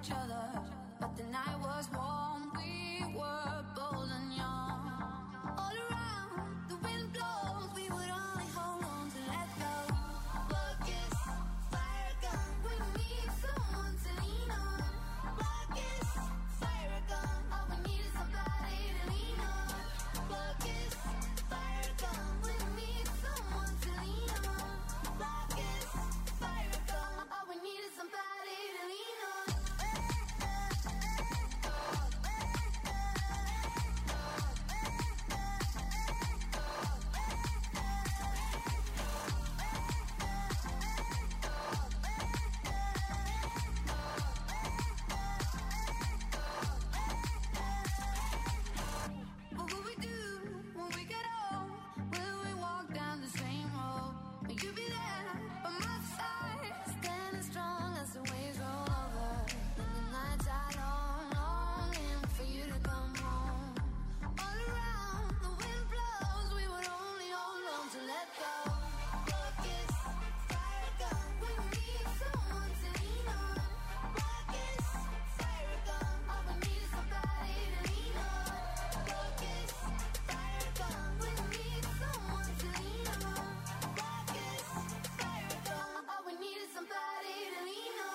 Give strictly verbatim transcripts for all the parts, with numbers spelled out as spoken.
each other, but the night was warm, we were bold and young. All around, the wind blows, we would only hold on to let go. Buckets, fire gun, we need someone to lean on. Buckets, fire gun, all we need is somebody to lean on. Buckets, fire gun, we need someone to lean on. Buckets, fire gun, all we need is somebody to lean on. What will we do when we get old? Will we walk down the same road? Will you be there by my side, standing strong as the waves roll over? And the nights are long, longing for you to come home. All around, the wind blows, we would only hold on to let go. Buckets, fire gun, we need someone to lean on. Buckets, fire gun, all we need is somebody to lean on. Buckets, fire gun, we need someone to lean on. Buckets, fire gun, all we need is somebody to lean on.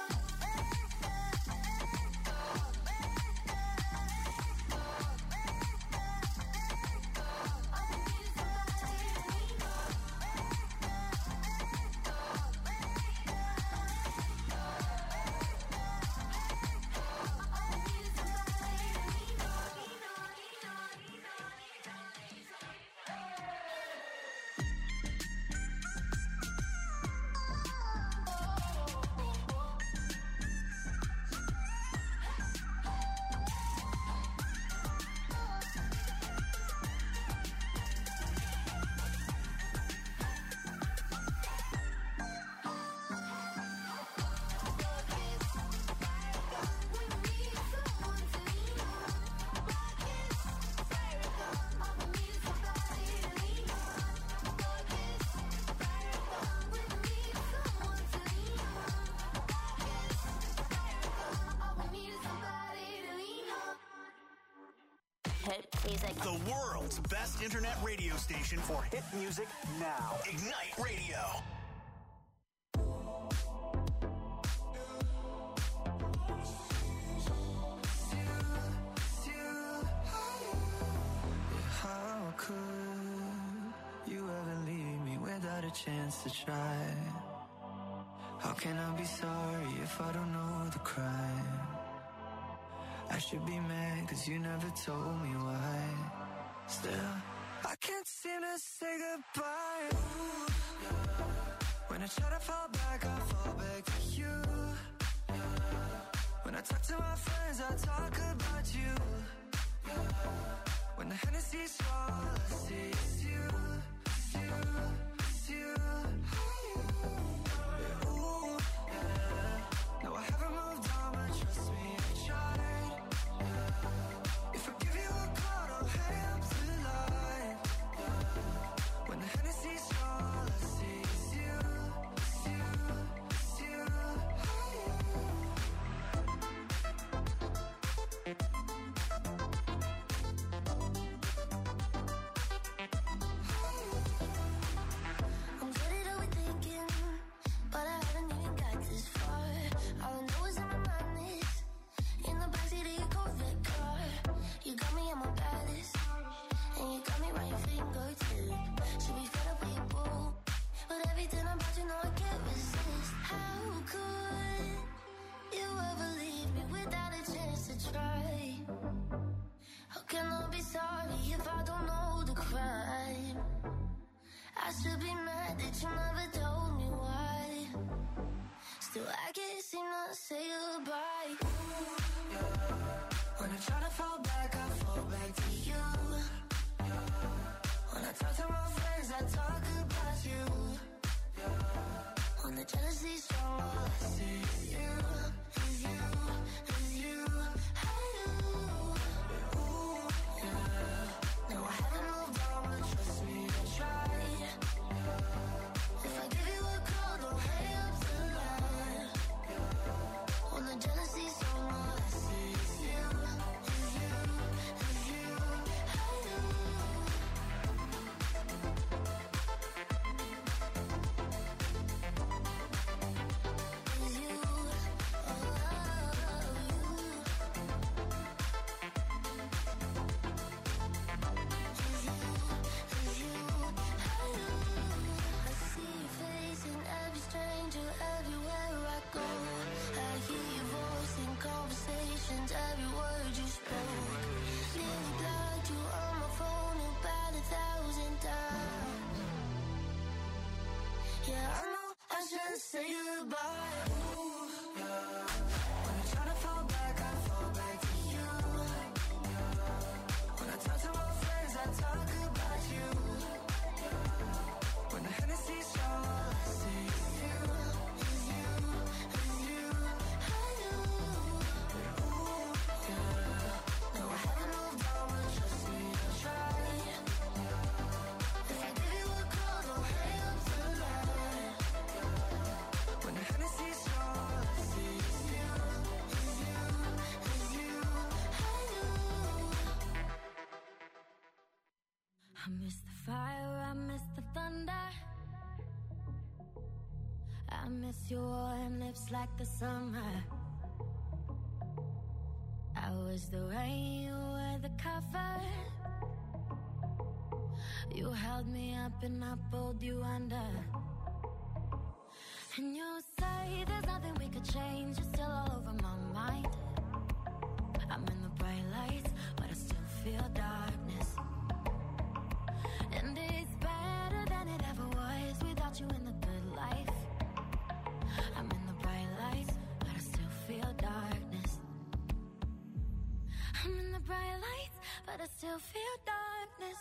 The world's best internet radio station for hit music now. Ignite Radio. How could you ever leave me without a chance to try? How can I be sorry if I don't know the crime? I should be mad cause you never told me why. Still, I can't seem to say goodbye. Ooh, yeah. When I try to fall back, I fall back to you. Yeah. When I talk to my friends, I talk about you. Yeah. When the Hennessy's strong, all I see is you, it's you, it's you. Yeah, ooh, yeah. No, I haven't moved on, but trust me, I tried. Yeah. If I give you a call, don't hang up the line. Yeah. When the Hennessy's strong, all I see is you, it's you, it's you. I'm good at overthinking, but I haven't even got this far. All I know is in my mind is in the backseat of your Corvette car. You got me at my baddest, and you got me right your fingertip. Should be fed up with your boo, but everything about you know I can't resist. How could you ever leave me without a chance to try? How can I be sorry if I don't know the crime? I should be mad that you never told me why. Still, I can't seem to say goodbye. Ooh, yeah. When I try to fall back, I fall back to you. Yeah. When I talk to my friends, I talk about you. Yeah. When the jealousy's strong, all I see is you, is you, is you. Hey, you. Ooh, yeah. No, I haven't moved on, but trust me, I tried. If I give you a call, don't hang up the line. When the jealousy's strong, all to say goodbye. Ooh, yeah. When I try to fall back, I fall back to you. Yeah. When I talk to my friends, I talk about you. Yeah. When the Hennessy's all I see is you, is you, is you. I know. Ooh, yeah. No, I haven't moved on, but trust me, I tried. Yeah. If I give you a call, don't hang up tonight. Yeah. When the Hennessy's all I see is you, is you, is you. I know. I miss the fire, I miss the thunder. I miss your warm lips like the summer. I was the rain, you were the cover. You held me up and I pulled you under. And you say there's nothing we could change. You're still all over my mind. I'm in the bright lights, but I still feel darkness. And it's better than it ever was without you in the good life. I'm in the bright lights, but I still feel darkness. I'm in the bright lights, but I still feel darkness.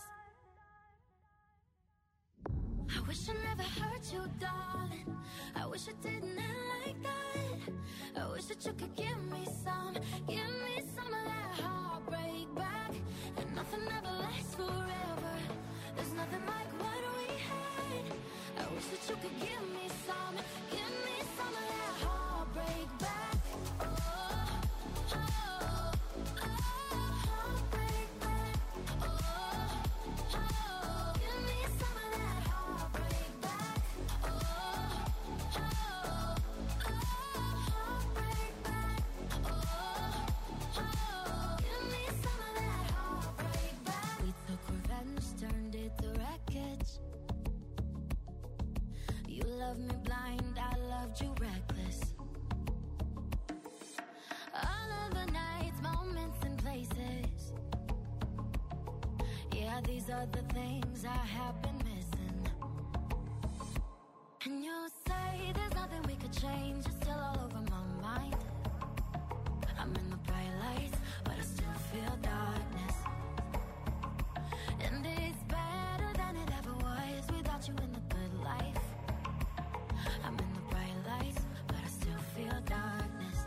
I wish I never hurt you, darling. I wish I didn't end like that. I wish that you could give me some, give me some of that heartbreak back. And nothing ever lasts forever. There's nothing like what we had. I wish that you could give me some, give me some of that heartbreak back. Oh, oh, oh, heartbreak back. Oh, oh, give me some of that heartbreak back. Oh, oh, oh, heartbreak back. Oh, oh, give me some of that heartbreak back. We took revenge, turned it to wreckage. You loved me blind, I loved you reckless. All of the nights, moments and places. Yeah, these are the things I have been missing. And you say there's nothing we could change. You're still all over my mind. I'm in the bright lights, but I still feel darkness. And it's better than it ever was without you in the good life. I'm in the bright lights, but I still feel darkness.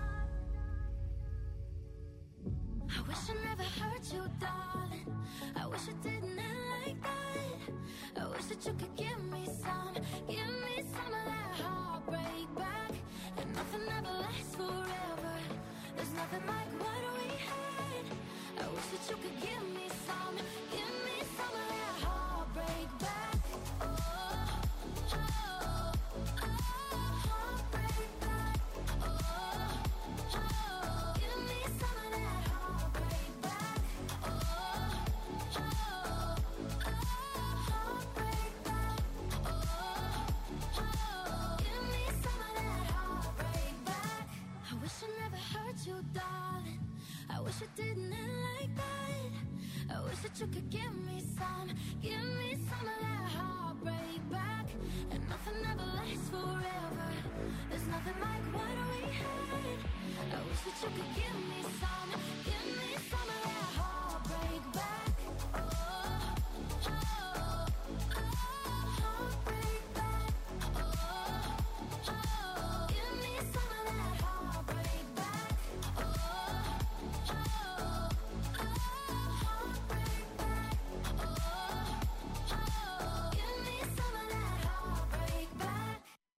I wish I never hurt you, darling. I wish I didn't end like that. I wish that you could give me some, give me some of that heartbreak back. And nothing ever lasts forever. There's nothing like what we had. I wish that you could give me some, give me some of that heartbreak back. Oh, oh, oh, heartbreak back. Oh, oh, give me some of that heartbreak back. Oh, oh, oh, heartbreak back. Oh, oh, give me some of that heartbreak back. I wish I never hurt you, darling. I wish it didn't end like that. I wish that you could give me some, give me some of that heartbreak back. And nothing ever lasts forever. There's nothing like what we had. I wish that you could give me some, give me some of that heartbreak back. Oh, oh, oh, heartbreak back. Oh, oh, give me some of that heartbreak back. Oh, oh, oh, heartbreak back. Oh, oh, give me some of that heartbreak back.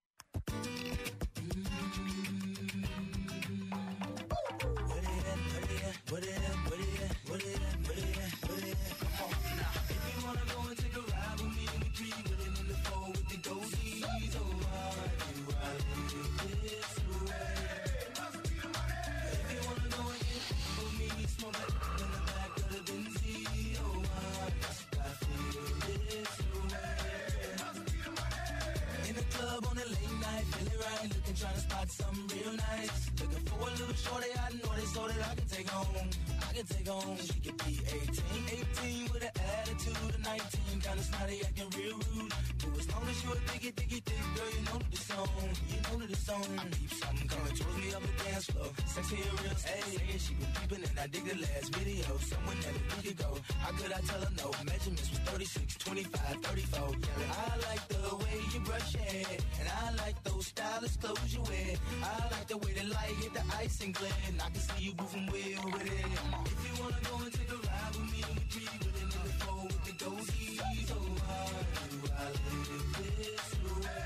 What it at, what it at, what it at, what it at, what it at, come on now. If you wanna go and take a ride with me in the tree, with it in the four with the goatees, oh, why do I live this way? If you wanna go and get with me, smoke like in the back of the Benzie, oh, why must I feel this way? In the club on a late night, feeling right, looking, trying to spot something real nice. Looking for a little shorty, I know they so that I can take home. I can take home, she could be eighteen. eighteen with an attitude of nineteen. Kinda snotty, acting real rude. But as long as you a diggy, diggy, thick girl, you know that it's on. You know that it's on. I peep something coming towards me up the dance floor. Sexy and real, hey, saying she was peeping and I dig the last video. Someone that a week ago. How could I tell her no? Measurements was thirty-six, twenty-five, thirty-four. Yeah, I like the way you brush your hair, and I like those stylish clothes you wear. I like the way the light hit the ice and glare, and I can see you moving way over there. If you wanna go and take a ride with me, we three with it in the four with the goatees. So how do I live this way?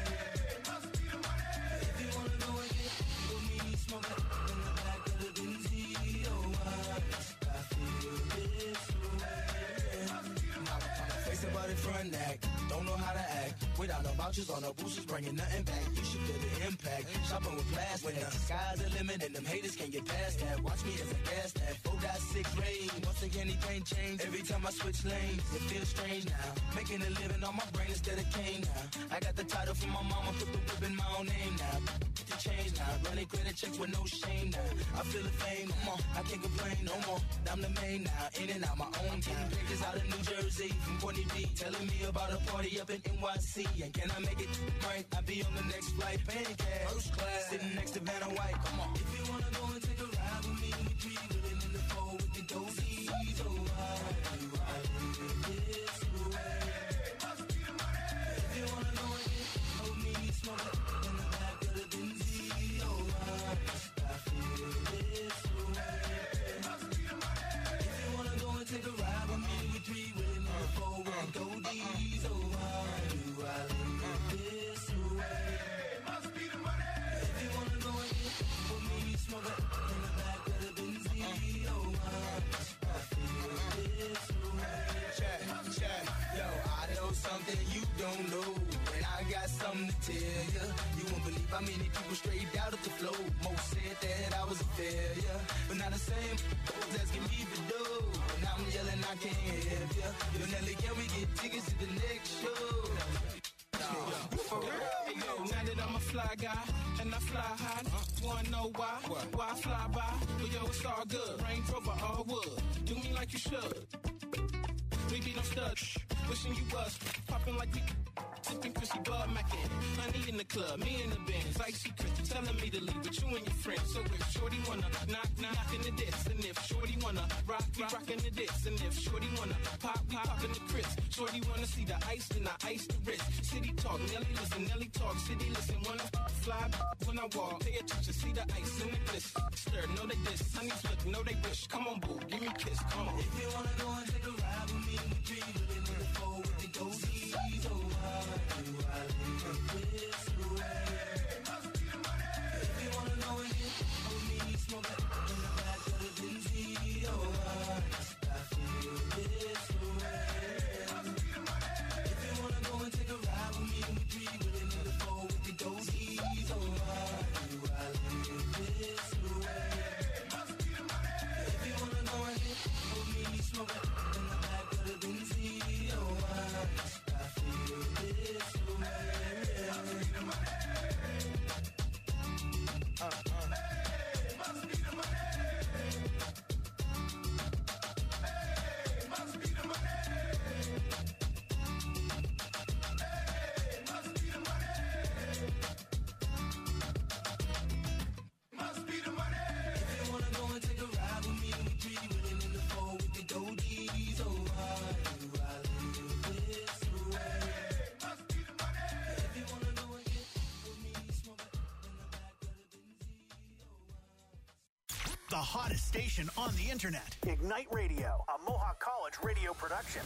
If you wanna go and get with me, smoke it in the back of the Benzie. Oh, why I feel this way? Face about it front act, don't know how to act. Without no vouchers or no boosters, bringing nothing back. You should feel the impact. Shopping with plastic. When the sky's the limit and them haters can't get past that. Watch me as I gas that. four point six rain. Once again, anything change. Every time I switch lanes, it feels strange now. Making a living on my brain instead of cane now. I got the title from my mama, put the whip in my own name now. Get the change now. Running credit checks with no shame now. I feel the fame, come on. I can't complain no more. I'm the main now. In and out my own time. Pictures out of New Jersey from Courtney B. Telling me about a party up in N Y C. And can I make it right? I'll be on the next flight, paying cash. First class, sitting next to Vanna White. Come on. If you wanna go and take a ride with me, we three with it in the four with the dozies. Oh, why do I live this way? If you wanna go and get with me, smoke it in the back of the Benzie. Oh, why I feel this way? If you wanna go and take a ride with me, we three with it in the four with the dozies. Oh, why do I live this way? Must be the money. If you wanna go and get with me, smoke it in the back of the Benzie. Oh, why I feel this way? Check, check, yo, I know something you don't know, and I got something to tell you. You won't believe how many people straight out of the flow. Most said that I was a failure, but not the same. Those asking me for dough, and I'm yelling I can't help ya. Yo, Nelly, can we get tickets to the next show? For real? Hey, yo, now that I'm a fly guy and I fly high, wanna know why? Why I fly by? Well, yo, it's all good. Range Rover, all wood. Do me like you should. We be no studs. Wishing you was popping like we sipping Chrissy Bud Mackin. Honey in the club, me in the Benz. Icy Chris telling me to leave with you and your friends. So if Shorty wanna knock, knock in the diss, and if Shorty wanna rock, we rockin' the diss, and if Shorty wanna pop, we poppin' the Chris. Shorty wanna see the ice, then I ice the wrist. City talk, Nelly listen, Nelly talk, city listen. Wanna fly when I walk, pay attention, see the ice in the bliss. Stir, know they diss, honeys look, know they wish. Come on, boo, give me a kiss, come on. If you wanna go and take a ride with me, we three with it in the four with the dozies. Oh, why do I live this way? If you wanna go and get with me, smoke it in the back of the Benzie. Oh, why I feel this way? If you wanna go and take a ride with me, we three with it in the four with the dozies. Oh, why do I live this way? If you wanna go and get with me, smoke it in the back of the Benzie. Oh, why I feel this way? Uh, uh. Hey, must be the money. Hey, must be the money. Hey, must be the money. Must be the money. If you wanna go and take a ride with me, we three with it in the four with the dozies. Oh, why do I live this way? Must be the money. If you wanna go and get with me, smoke it in the back of the Benzie. The hottest station on the internet. Ignite Radio, a Mohawk College radio production.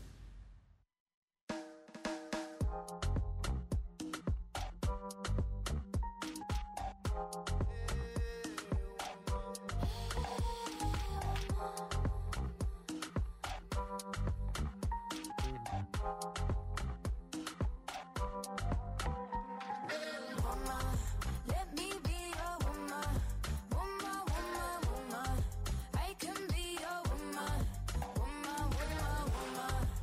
Woman, let me be your woman. Woman, woman, woman. I can be your woman. Woman, woman, woman.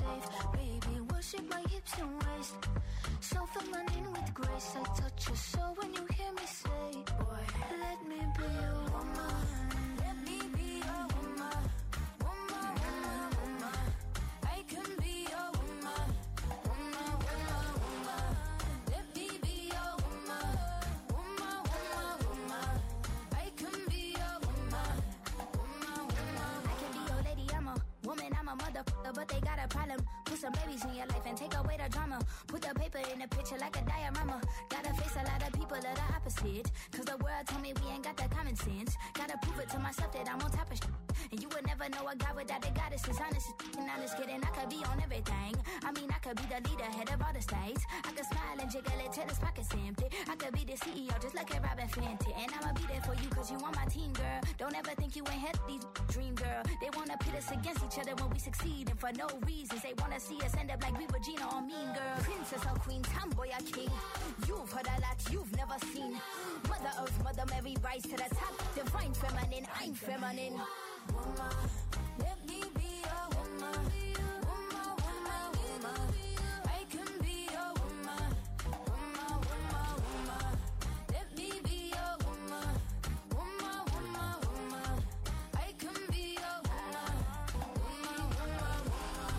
safe. Baby, worship my hips and waist. So feminine with grace. I touch your soul when you hear me say, boy, let me be your woman. Let me be your woman. Woman, woman, woman. I can be your woman. Woman, woman, woman. Let me be your woman. Woman, woman, woman. I can be your woman. Woman, woman. I can be your lady, I'm a woman, I'm a motherfucker, but they got a problem. Put some babies in your life and take away the drama. Put the paper in the picture like a diorama. Gotta face a lot of people that are opposite. Cause the world told me we ain't got that common sense. Gotta prove it to myself that I'm on top of shit. And you would never know a guy without a goddess. Is honest, and honest kidding. I could be on everything. I mean, I could be the leader, head of all the states. I could smile and jiggle it till his pockets empty. I could be the C E O, just like a Robin Fenty. And I'ma be there for you cause you on my team, girl. Don't ever think you ain't had these dream, girl. They wanna pit us against each other when we succeed. And for no reasons, they wanna see us end up like we Regina or Mean Girl. Princess or queen, tomboy or king. You've heard a lot you've never seen. Mother Earth, Mother Mary, rise to the top. Divine feminine, I'm feminine. Woman, let me be your woman. Woman, woman, woman. I can be your woman. Woman, woman, woman. Let me be your woman. Woman, woman, woman. I can be your woman. Woman, woman, woman.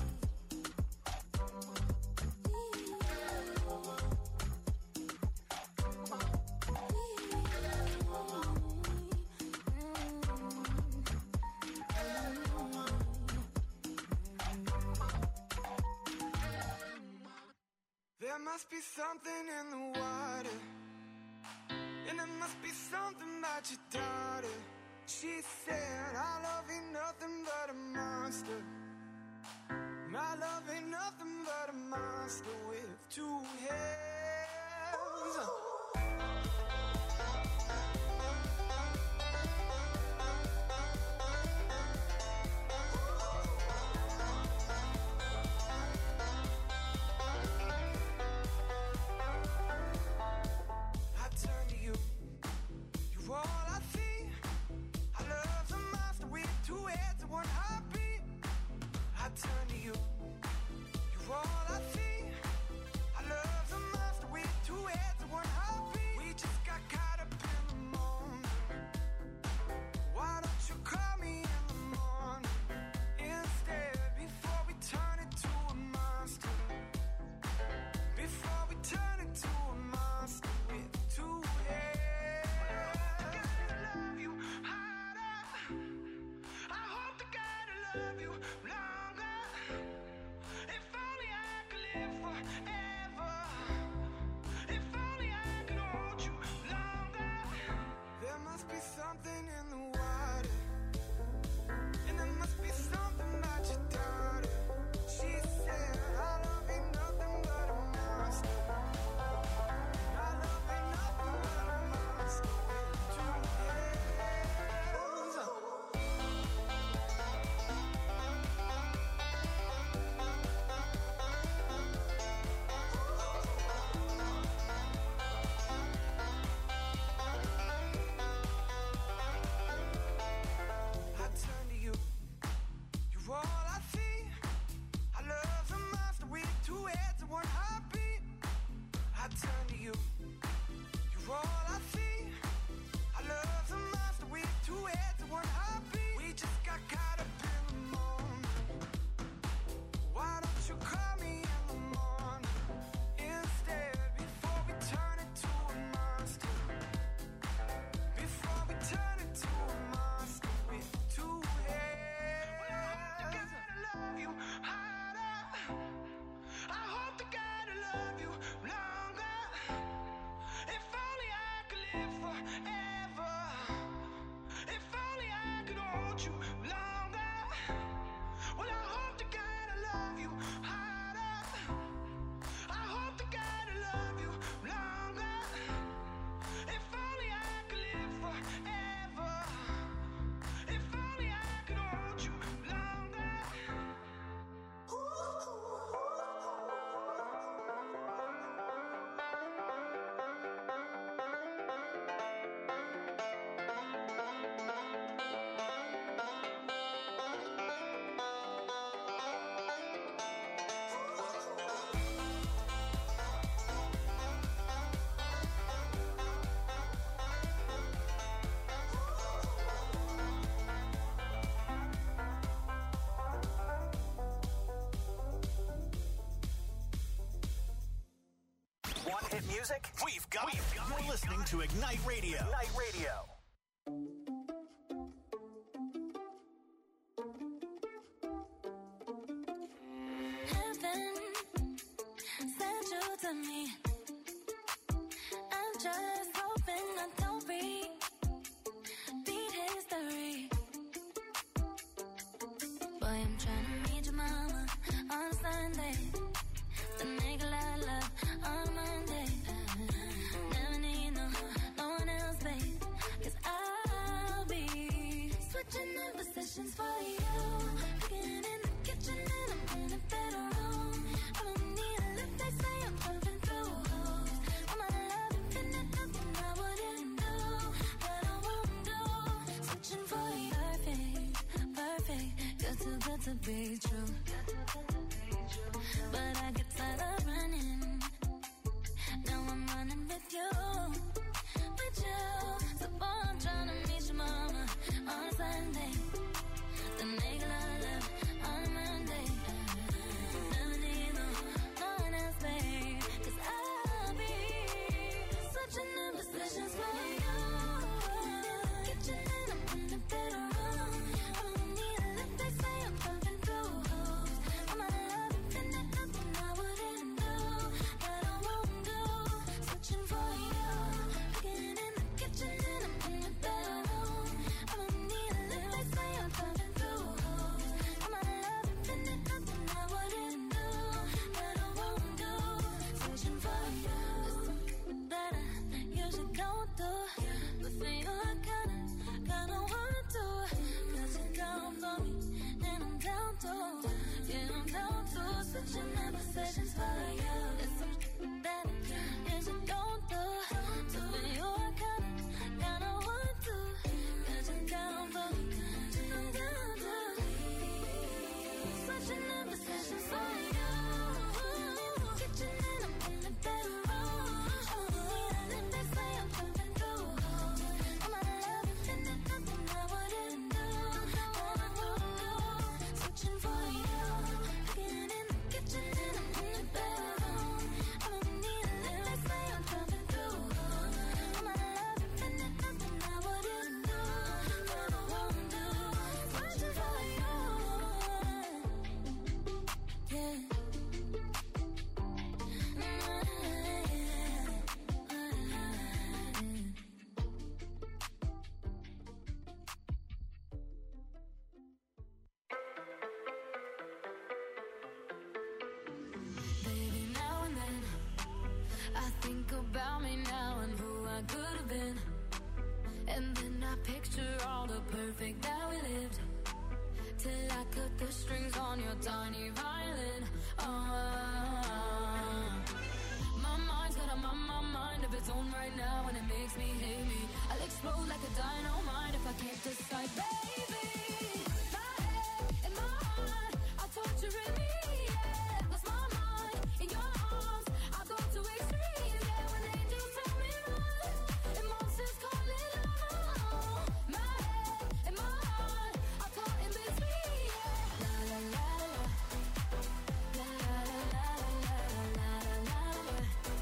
There must be something in the water, and there must be something about your daughter. She said, our love ain't nothing but a monster. My love ain't nothing but a monster with two heads. All I see, I love a monster with two heads and one heartbeat. I turn to you, you're all I see. I love a monster with two heads and one heartbeat. We just got caught up in the moment. Why don't you call me in the morning instead, before we turn into a monster? Before we turn into a monster with two heads. Love you longer. If only I could live forever. If only I could hold you longer. There must be something in the water, and there must be something about your daughter. She said, our love ain't nothing but a monster. Our love ain't nothing but a monster with two heads. music? We've got it. You're listening to Ignite Radio. Ignite Radio. Heaven sent you to me. I'm just hoping I don't repeat history. Boy, I'm trying to meet your mama on Sunday. Then make a lot of love on Monday. Never need no, no one else, babe. Cause I'll be switching in positions for you. Cooking in the kitchen and I'm in the bedroom. I don't need a lift, they say I'm pumping through holes. All my love infinite, nothing I wouldn't do, that I won't do. Switching for you, perfect, perfect. Good too good to be true. But I get tired of running. Now I'm running with you, with you. So boy, I'm trying to meet your mama on Sunday. Then make a lot of love on Monday. Never need no, no one else, babe. Cause I'll be switching in positions for you. Kitchen and I'm in the bedroom. I don't need a lift, they say I'm pumping through holes. All my love infinite, nothing I wouldn't do, that I won't do. Switching for you. Cooking in the kitchen and I'm in the bedroom. I don't need a lift, they say I'm pumping through holes. All my love infinite, nothing I wouldn't do, that I won't do. Switching for you. That I usually don't do. But for you I kinda, kinda want to. Cause you're down for me and I'm down too. Yeah, I'm down too. Switching in positions for you. There's some that I usually don't do. So for you I kinda, kinda want to. Cause you're down for me and I'm down too. Switching in positions for you. Kitchen and I'm in the bedroom. Oh, yeah, then they say I'm pumping through holes. All my love infinite, nothing I wouldn't do, that I won't do. Switching for you. Cooking in the kitchen and I'm in the bedroom. I don't need a lift, they say I'm pumping through holes. All my love infinite, nothing I wouldn't do, that I won't do. Switching for you. Yeah. Baby, now and then I think about me now and who I could have been. And then I picture all the perfect that we lived, till I cut the strings on your tiny violin. Oh, my mind's got a my, my mind of its own right now, and it makes me hate me. I'll explode like a dynamite if I can't decide, baby. My head and my heart are torturing me. Yeah, lost my mind in your arms. I go to extremes. Yeah, when angels tell me run, emotions call it love. My head and my heart are caught in between. Yeah, la la la la, la la la la la la la.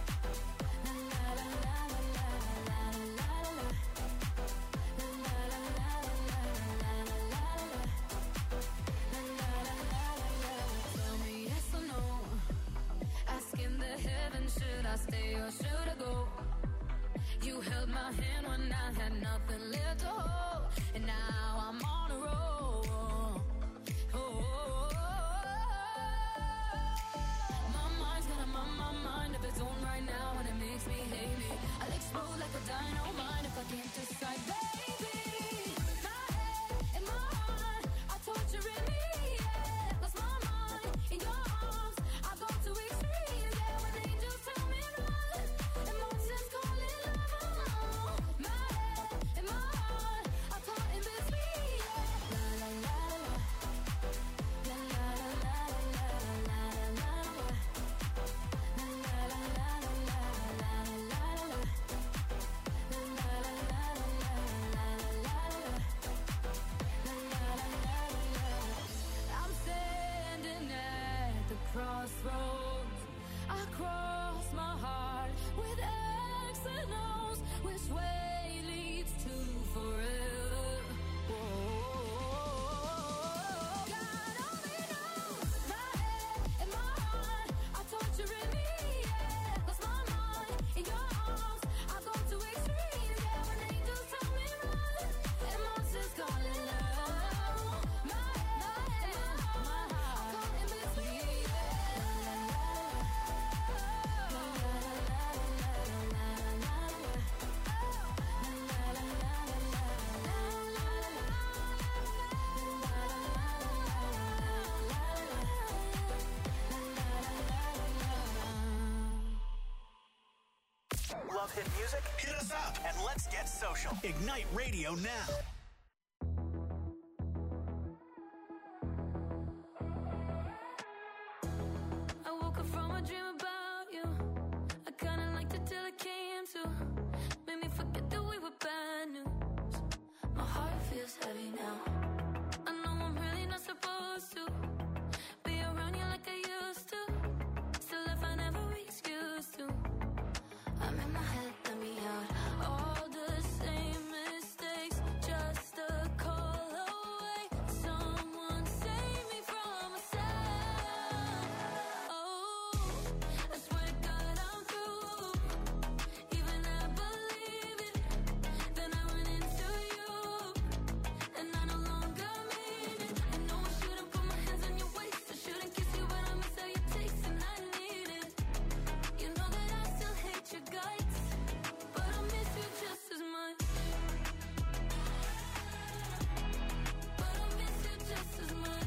Tell me yes or no. Asking the heavens, should I stay or should I go? You held my hand when I had nothing left to hold, and now I'm on a roll. Oh, my mind's got a my, my mind of its own right now, and it makes me hate me. I'll explode like a dynamite if I can't decide, baby. My head and my heart are torturing me. Yeah, lost my mind in your arms. I go to extremes. Yeah, when angels tell me run, emotions call it love. My head and my heart are caught in between. Yeah, la la la la, la la la la la la la la. La la la la la la la la la. La la la la la la la la. La la la la la. I'm standing at the crossroads. I cross my heart with X and O's. Which way leads to forever? Whoa. God only knows my head and my heart are torturing me. Yeah, lost my mind in your arms. I go to extremes. Yeah, when angels tell me run and monsters calling out. My head, my head, my heart, caught in between. Love hit music? Hit us up and let's get social. Ignite Radio now. I woke up from a dream about you. I kinda liked it till it came to. Made me forget that we were bad news. My heart feels heavy now. I know I'm really not supposed to be around you like I used to. Still, if I never excuse to, I'm in my head, let me out. All the same mistakes, just a call away. Someone save me from myself. Oh, I swear to God I'm through. Even I believe it. Then I went into you, and I no longer mean it. I know I shouldn't put my hands on your waist. I shouldn't kiss you, but I miss how you taste, and I need it. You know that I still hate your guts, but I miss you just as much. But I miss you just as much.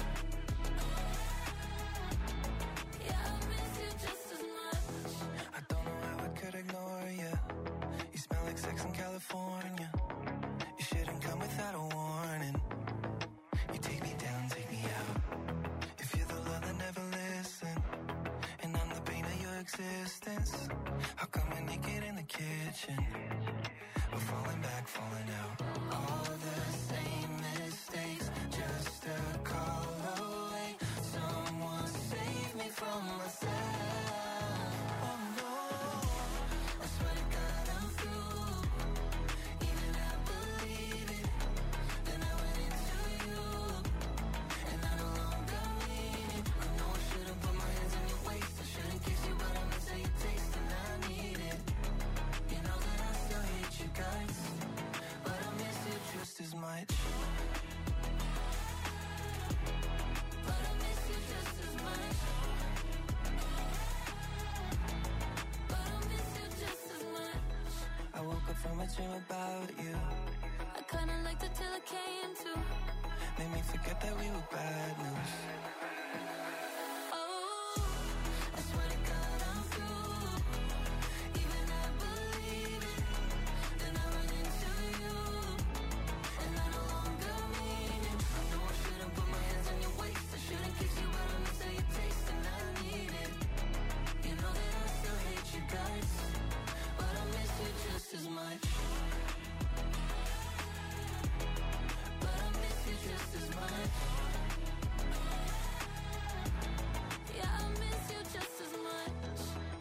Yeah, I miss you just as much. I don't know how I could ignore you. You smell like sex in California. You shouldn't come without a warning. You take me down, take me out. If you're the love that never listen, and I'm the pain of your existence, how come we're naked in the kitchen? We're falling back, falling out. All the same mistakes, just a call away. Someone save me from myself. Oh no, I swear to God I'm through. Even I believe it. Then I went into you, and I no longer mean it. I know I shouldn't put my hands on your waist. I shouldn't kiss you, but I miss how you taste, and I need it. You know that I still hate you guys, but I miss you just as much. But I miss you just as much. But I miss you just as much. I woke up from a dream about you. I kinda liked it till it came to. Made me forget that we were bad news. Oh, I swear to God I'm through. Even I believe it. Then I went into you, and I no longer mean it. I know I shouldn't put my hands on your waist. I shouldn't kiss you, but I miss how you taste, and I need it. You know that I still hate you guys, but I miss you just as much. But I miss you just as much. Yeah, I miss you just as much.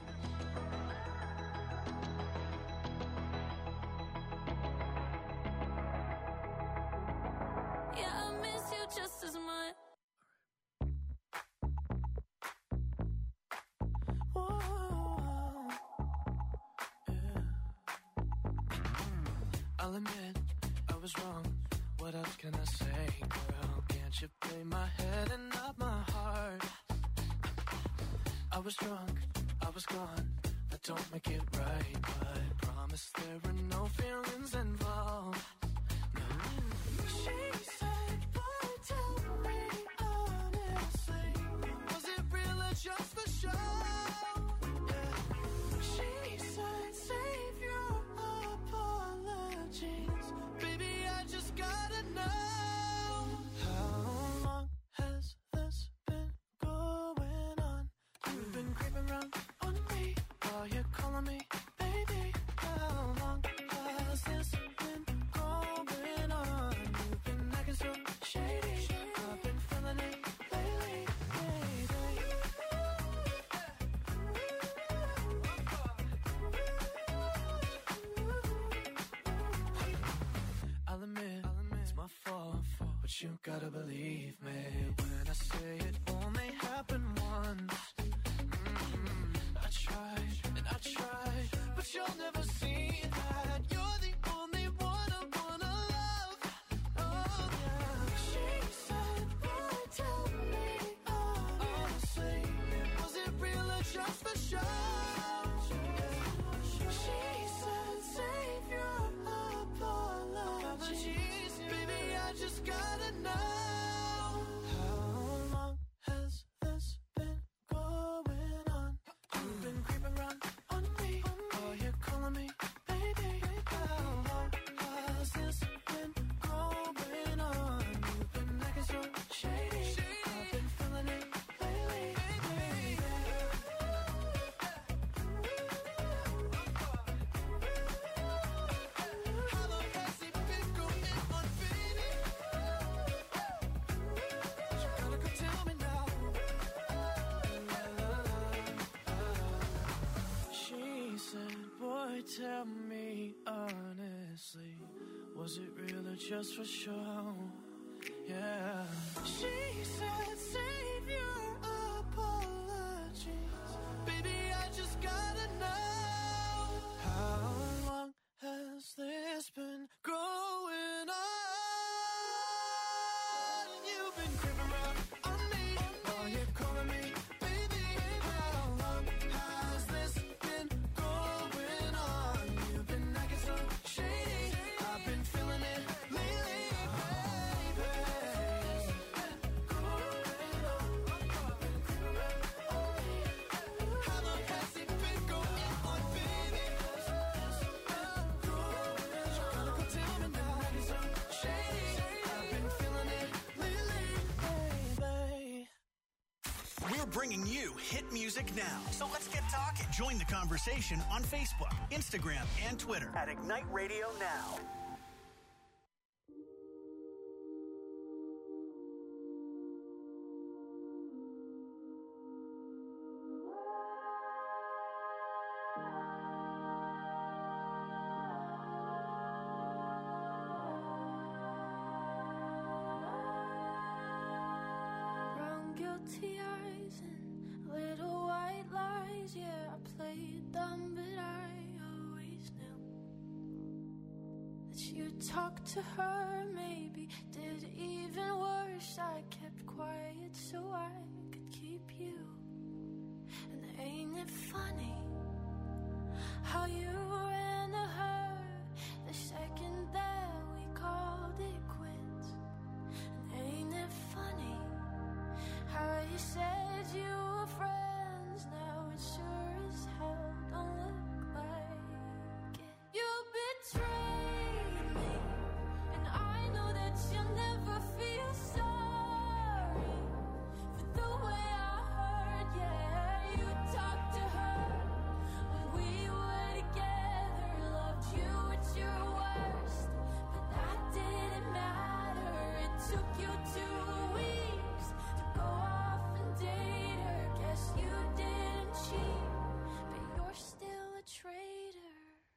Yeah, I miss you just as much. Whoa, yeah. I'll admit I was wrong. What else can I say, girl? Can't you play my head and not my heart? I was drunk, I was gone. That don't make it right, but promise there are no feelings involved. No. She said, boy, tell me honestly, was it real or just for show? Yeah. She said, save your apologies, baby, I just gotta know. How long has this been going on? You've been creeping around on me while you're calling me baby. How long has this been going but you gotta believe me when I say it only happened once. Mm-hmm. I tried and I tried, but you'll never see that. You're the only one I wanna love. Oh yeah. She said, boy, tell me honestly, was it real or just for show? She said, save your apologies, baby, I just gotta know. How long has this been going on? You've been creeping around on me. Oh, you're calling me baby. How long has this been going on? You've been acting so shady. I've been feeling it lately, baby. How long has it been going on, baby? You gotta go tell me now. She said, boy, tell me honestly, was it real or just for show? Yeah. She said, save your apologies, baby, I just gotta know. How long has this been going on? You've been creeping around on me. Oh, you're calling me baby. How long has this been going on? You've been acting so shady. I've been feeling it lately, baby. How long has it been going on, baby? You gotta go tell me now. So shady. I've been feeling it lately, baby. We're bringing you hit music now. So let's get talking. Join the conversation on Facebook, Instagram, and Twitter at Ignite Radio Now. Brown guilty eyes and little white lies. Yeah, I played dumb, but I always knew that you talked to her. Maybe did even worse. I kept quiet so I could keep you. And ain't it funny how you ran to her the second that we called it quits? And ain't it funny how you said you were friends? Now it sure as hell don't look like it. You betrayed me, and I know that you'll never feel sorry for the way I heard. Yeah, you talked to her when we were together, loved you at your worst, but that didn't matter. It took you two weeks to go off and date her. Guess you didn't cheat, but you're still a traitor.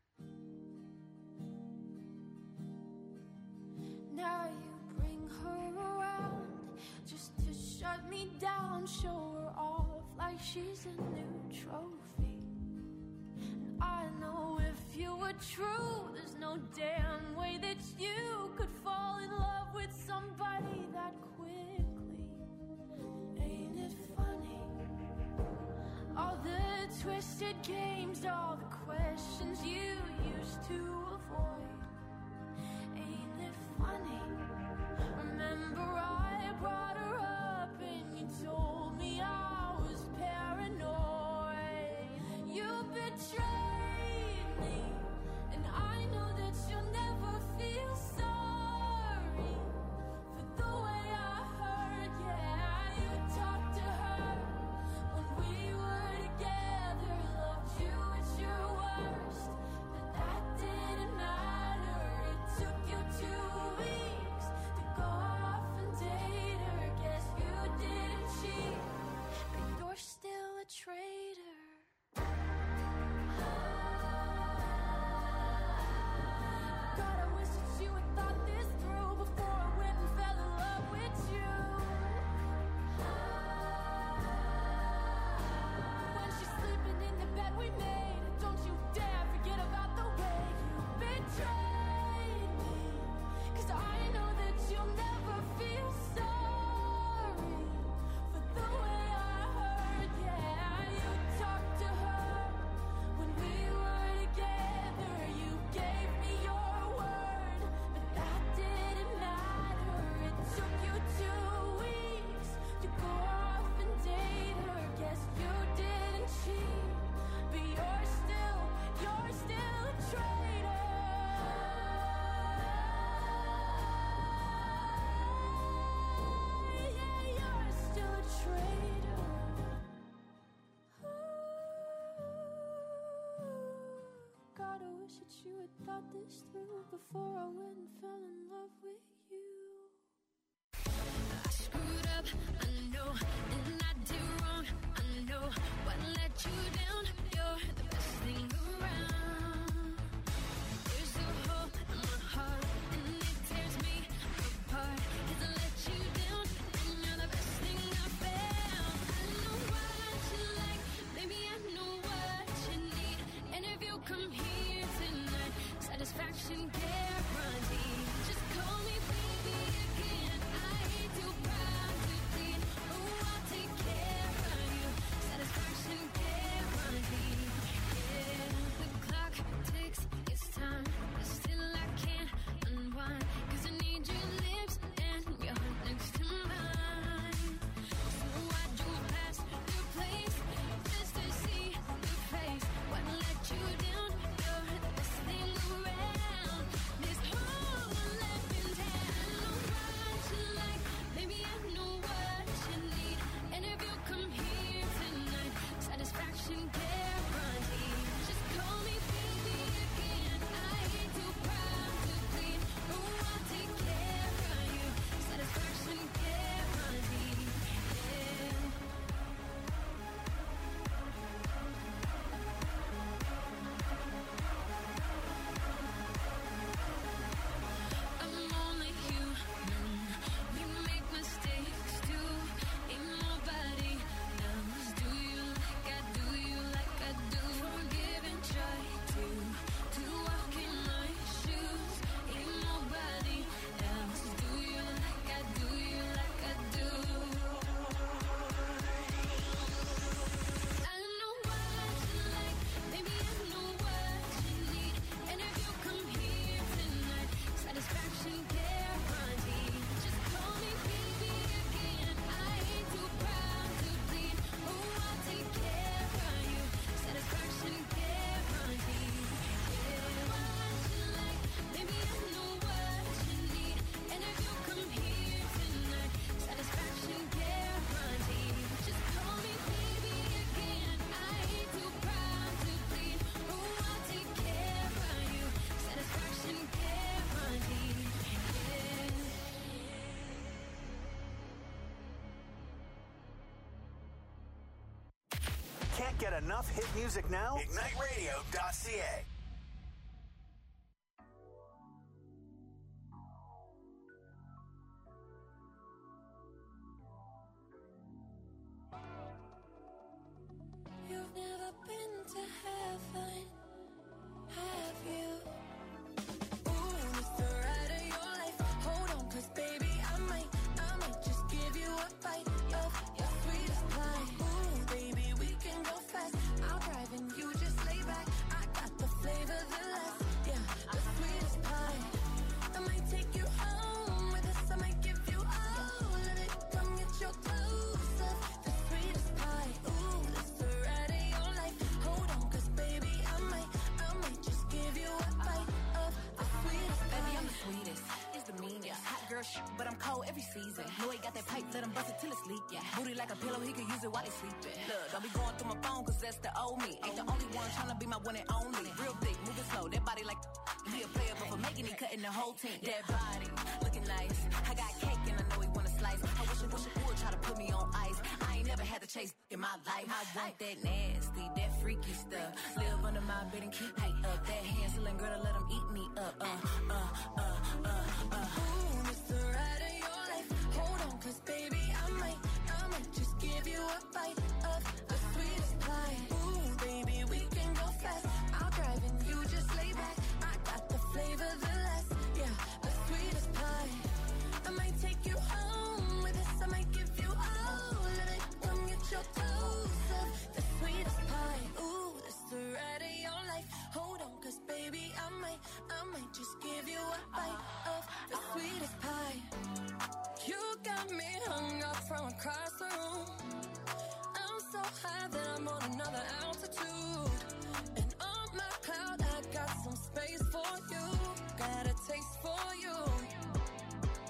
Now you bring her around just to shut me down, show her off like she's a new trophy. And I know if you were true, there's no damn way that you could fall in love with somebody that quickly. Ain't it funny? All the twisted games, all the questions you used to avoid. Ain't it funny? Remember I brought her up and you told me I was paranoid. You betrayed me, and I know that you'll never feel sorry for the way I heard. Yeah, you talked to her when we were together, loved you at your worst, but that didn't matter. It took you two weeks this through before I went and fell in love with you. I screwed up, I know, and I did wrong, I know. What let you down? You're the best thing around. There's a hole in my heart, and it tears me apart. 'Cause I let you down, and you're the best thing I found. I know what you like, maybe I know what you need. And if you come here tonight, satisfaction guaranteed. Just call me baby again. I ain't too proud to plead. Oh, I'll take care of you. Satisfaction guaranteed. Yeah, the clock ticks, it's time, but still I can't unwind. 'Cause I need your lips and your heart next to mine. So I drove past your place just to see your face. What let you down? You're the best thing around. This whole life in town. I know what you like, maybe I know what you need. And if you come here tonight, satisfaction guaranteed. Just call me baby again. I ain't too proud to plead. Oh, I'll take care of you. Satisfaction guaranteed. Yeah. I'm only human. We make mistakes too. Ain't nobody knows. Do you like I do? You like I do? Forgive and try to to walk in my shoes. Ain't nobody else. Do you like I do? You like I do? I know what you like, maybe I know what you need. And if you come here tonight, satisfaction guaranteed. Just call me baby again. I ain't too proud to plead. Oh, I'll take care of you. Satisfaction guaranteed. Yeah, what you like, maybe I know what you need. And if you come here tonight, satisfaction guaranteed. Just call me baby again. I ain't too proud to plead. Oh, I'll take care of you. Satisfaction guaranteed. Yeah. Can't get enough hit music now? Ignite Radio dot C A. You've never been to heaven, have you? Ooh, it's the ride of your life. Hold on, 'cause baby, I might, I might just give you a bite of your sweetest pie. Ooh, baby, we can go fast. I'll drive and you just lay back. I got the flavor, the last, yeah, the sweetest pie. I might take you home with us. I might give you all of it. Come get your clothes up. The sweetest pie. Ooh, it's the ride of your life. Hold on, 'cause baby, I might, I might just give you a bite of the sweetest pie. Baby, I'm the sweetest. It's the meanest. Hot girl shit, but I'm cold every season. Know he got that pipe, let him bust it till it's leak. Yeah. Booty like a pillow, he could use it while he sleeping. Look, don't be going through my phone, 'cause that's the old me. Ain't the only one tryna be my one and only. Real thick, moving slow, that body like he a player, but for making it, cutting the whole team. That body, looking nice. I got cake and I know he wanna slice. I wish I wish I would try to put me on ice. I ain't never had to chase in my life. I want that nasty, that freaky stuff. Live under my bed and keep me up. That Hansel girl to let him eat me up. Uh, uh, uh, uh, uh. Ooh, it's the ride of your life. Hold on, 'cause baby, I might, I might just give you a bite of the sweetest pie. Ooh, baby, we can go fast. I'll drive and you just lay back. I got the flavor, the last, yeah, the sweetest pie. I might take you home with us. I might give you all of it. Come get your toes up. The sweetest pie. Ooh, it's the ride of your life. Hold on, 'cause baby, I might, I might just give you a bite of the sweetest pie. You got me hung up from across the room. I'm so high that I'm on another altitude. And on my cloud, I got some space for you. Got a taste for you. Hey.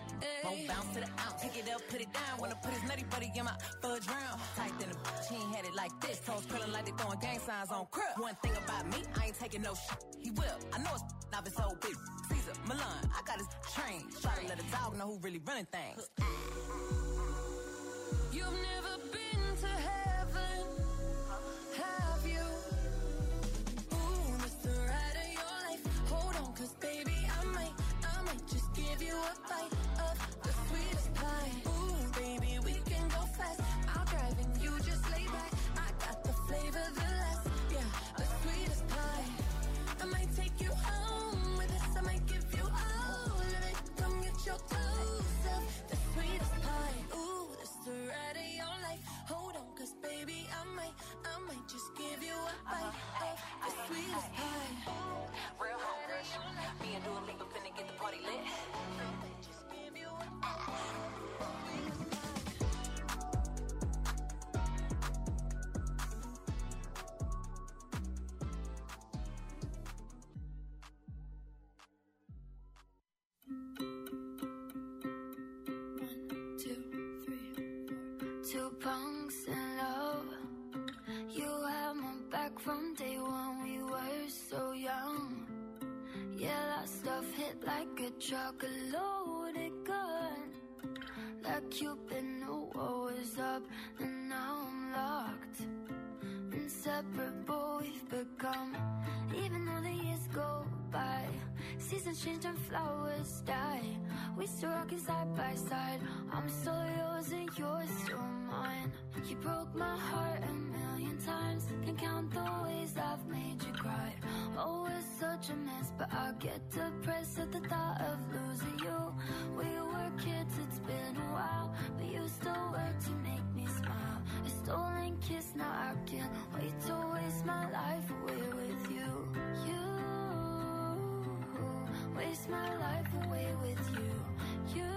Won't bounce to the ounce. Pick it up, put it down. Wanna put his nutty buddy in my fudge round. Tight than a bitch, he ain't had it like this. Toes curling like they throwing gang signs on crib. One thing about me, I ain't taking no shit. He will. I know it's off his whole big. Caesar, Milan, I got his train. Try to let a dog know who really running things. You've never been to heaven, have you? Ooh, it's the ride of your life. Hold on, cause baby, I might, I might just give you a bite of the sweetest pie. Ooh, baby, we can go fast. I'll drive and you just lay back. I got the flavor, the last, yeah, the sweetest pie. I might take you home with us. I might give you all of it. Come get your clothes up. The sweetest pie. Ooh, this the ride of your life. Hold on, cause baby, I might, I might just give you a bite of the sweetest pie. Real hungry. Me and Dua Lipa finna get the party lit. Just give you a bite. Two punks in love. You had my back from day one. We were so young. Yeah, that stuff hit like a truck, a loaded gun. Like Cupid knew what was up, and now I'm locked. Inseparable we've become. Even though the years go by, seasons change and flowers die. We still rockin' side by side. I'm still yours and you're still mine. You broke my heart a million times. Can't count the ways I've made you cry. Oh, it's such a mess, but I get depressed at the thought of losing you. We were kids, it's been a while, but you still work to make me smile. A stolen kiss, now I can't wait to waste my life away with you. You waste my life away with you. You.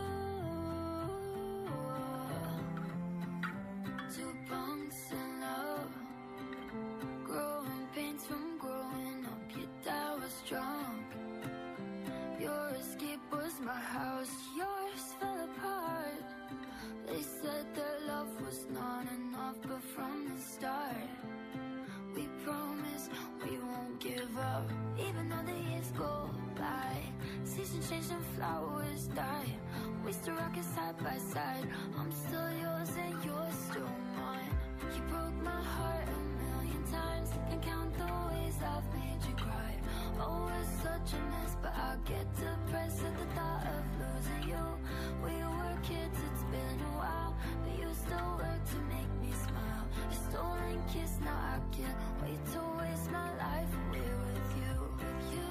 Two punks in love. Growing pains from growing up. Your dad was drunk. Your escape was my house. Yours fell apart. They said their love was not enough, but from the start we promised we won't give up. Even though the years go by, seasons change and flowers die. We still rockin' side by side. I'm still yours and you're still mine. You broke my heart a million times. Can't count the ways I've made you cry. Oh, it's such a mess, but I get depressed at the thought of losing you. We were kids, it's been a while, but you still work to make me smile. A stolen kiss, now I can't wait to waste my life away with you. You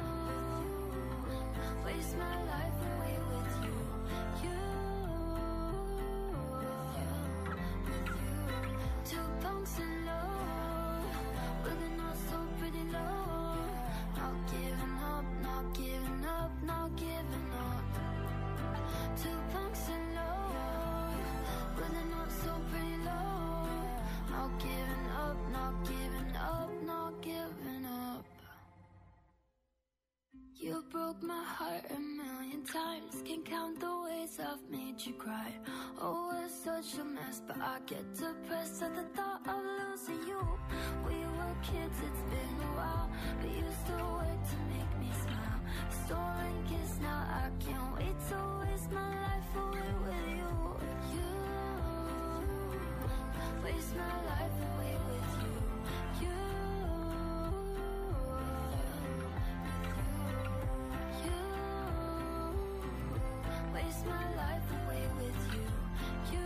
waste my life away with you. You, with you. Two punks in love, looking all so pretty low. Not giving up, not giving up, not giving up. Two punks in love, looking all so pretty low. Not giving up, not giving up, not giving up. You broke my heart a million times. Can't count the ways I've made you cry. Oh, it's such a mess, but I get depressed at the thought of losing you. We were kids, it's been a while, but you still work to make me smile. Stolen kiss, now I can't wait to waste my life away with you. You waste my life away with you. You. Waste my life away with you. You.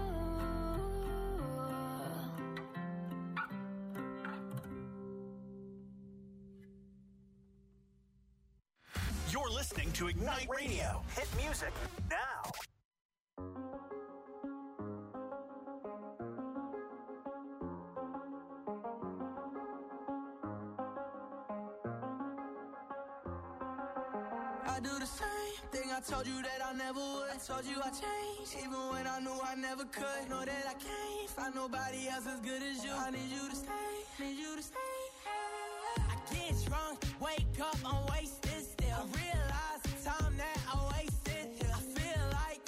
You're listening to Ignite Radio. Hit music now. I do the same thing I told you that I never would. I told you I changed, even when I knew I never could. Know that I can't find nobody else as good as you. I need you to stay, need you to stay. I get drunk, wake up, I'm wasted still. I realize the time that I wasted here. I feel like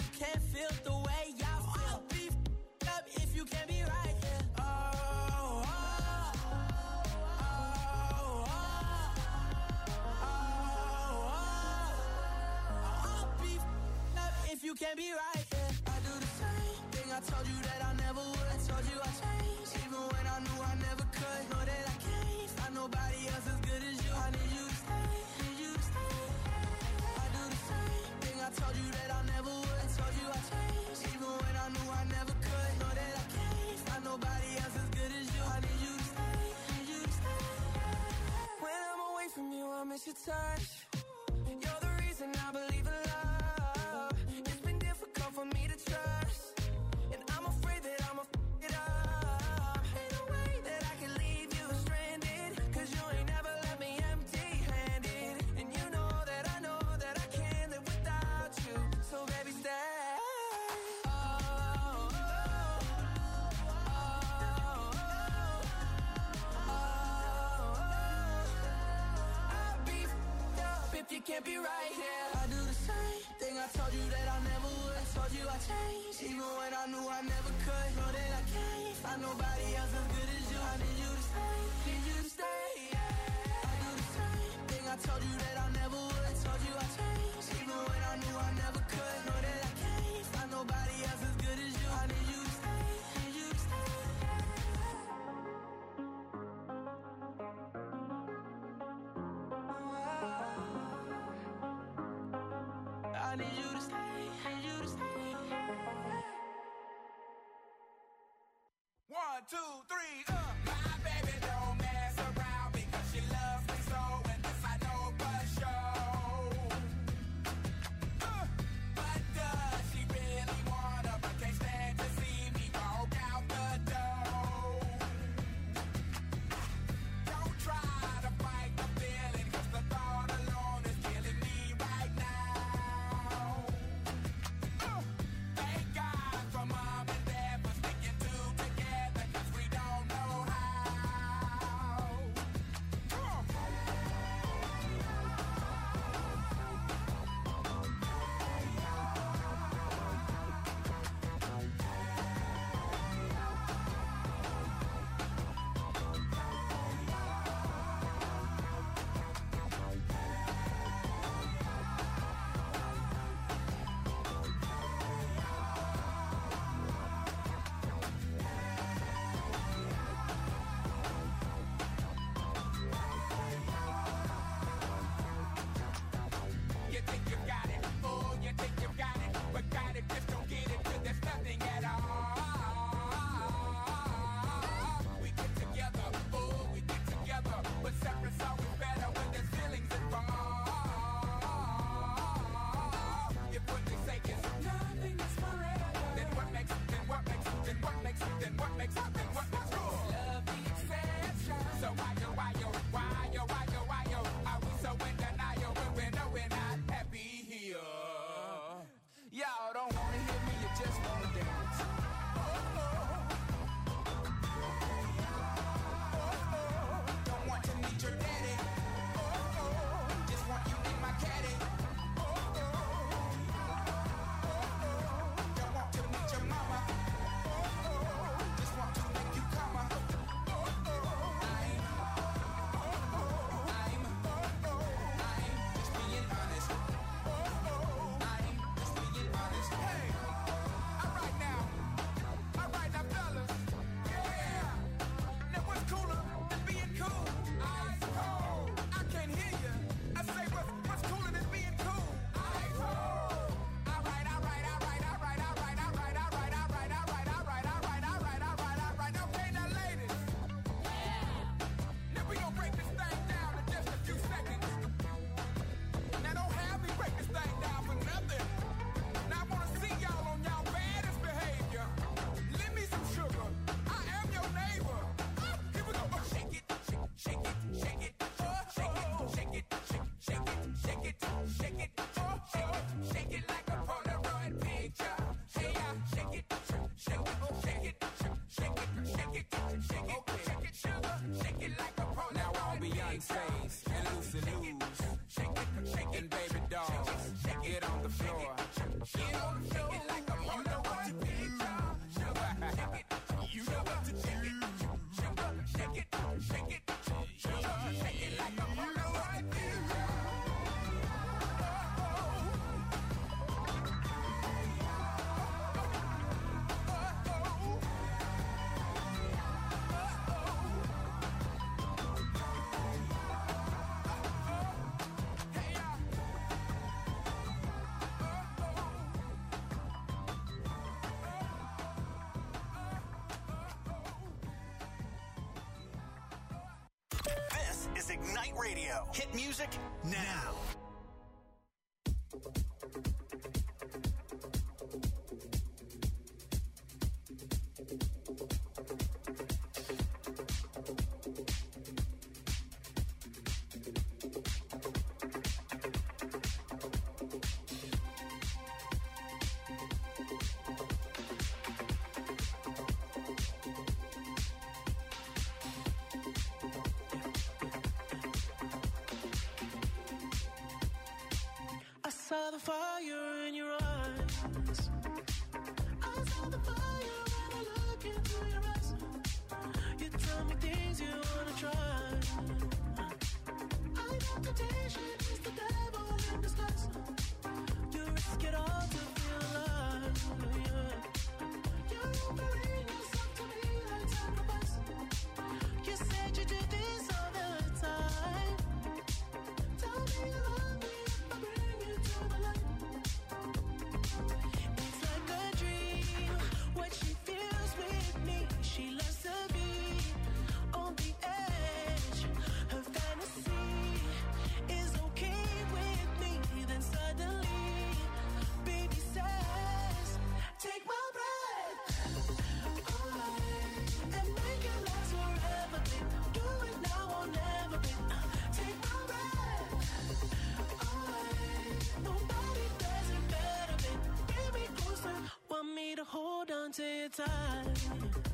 can't be right, yeah. I do the same thing, I told you that I never would. I told you I changed, even when I knew I never could. Know that I can't find nobody else as good as you. I need you to stay, need you to stay. I do the same thing, I told you that I never would. I told you I changed, even when I knew I never could. Know that I can't find nobody else as good as you. I need you to stay, need you to stay. When I'm away from you, I miss your touch. You're the reason I believe in love. It's been difficult for me to trust, and I'm afraid that I'ma f*** it up. Ain't no way that I can leave you stranded, cause you ain't never left me empty-handed. And you know that I know that I can't live without you. So baby, stay. Oh, oh, oh, oh, oh. I'll be f***ed up if you can't be right here. I do the same thing, I told you that I never would. I told you I changed, even when I knew I never could. Know that I can't find nobody else as good as you. I need you to stay, need you to stay, yeah. I do the same thing, I told you that I never would. I told you I changed, even when I knew I never could. Know that I can't find nobody else as good as you. I need you to stay, need you to stay. I need you to stay, need you to stay. One, two, three, uh. My baby don't mess around because she loves me so, and this I know for sure. Uh, but does she really wanna, but can't stand to see me walk out the door? Don't try to fight the feeling, cause the thought alone is killing me right now. Uh, thank God for mom and dad for sticking two together, cause we don't know how. Come on. You think you got it, oh, you think you got it, but got it, just don't get it till there's nothing at all. We get together, oh, we get together, but separate's always better when there's feelings involved. If what they say is nothing is forever, then what makes, then what makes, then what makes, then what makes, then what makes rule? Love the exception. So why yo, why yo, why yo, why yo, why yo, are we so in denial when we know we're not happy here? Y'all don't wanna hear me, you just wanna dance. Oh, oh. Oh, oh. Don't want to meet your daddy. Oh, oh. Just want you in my caddy. Oh, oh. Oh, oh. Don't want to meet your mama. Oh, oh. Just want to make you come. Oh, oh. I'm, oh, oh. I'm, oh, oh. I'm just being honest. Oh, oh. I'm just being honest. Hey, all right now, all right now, fellas. Yeah. Now what's cooler than being cool? Ice cold. I can't hear you. I say what's what's cooler than being cool? Ice cold. All right, all right, all right, all right, all right, all right, all right, all right, all right, all right, all right, all right, all right, all right. Okay, now, ladies. Now we gonna break this thing down in just a few seconds. Now don't have me break this thing down for nothing. Now I wanna see y'all on y'all baddest behavior. Lend me some sugar. I am your neighbor. Ah, here we go. Oh, shake it, shake, shake it, shake it, oh, shake it, shake it, shake, shake it, shake it, shake it, oh, shake it, shake it like a Polaroid picture. Hey, yeah, shake it, shake, shake it, oh, shake it, shake, shake it, shake it, shake it, shake it, sugar, shake it like a Polaroid picture. Now all Beyonce's and Lucy Lou's and Baby Doll, get on the floor. Get on the floor. Shake it like a Polaroid picture. Sugar, shake it, you know what to do. Sugar, shake it, shake it, sugar, shake it like a Polaroid picture. Oh, oh. is Ignite Radio. Hit music now. Saw the fire in your eyes. I saw the fire when I look into your eyes. You tell me things you wanna try. I know temptation is the devil in disguise. You risk it all to feel alive. Yeah. You're offering yourself to me like sacrifice. You said you do this all the time. Tell me you love me. It's like a dream, what she feels with me. She loves to be on the edge. Her fantasy is okay with me. Then suddenly, baby says, take my breath away and make it last forever, babe. Do it now or never, babe. Take my breath away. Nobody does it better, babe. Bring me closer. Want me to hold on to your time.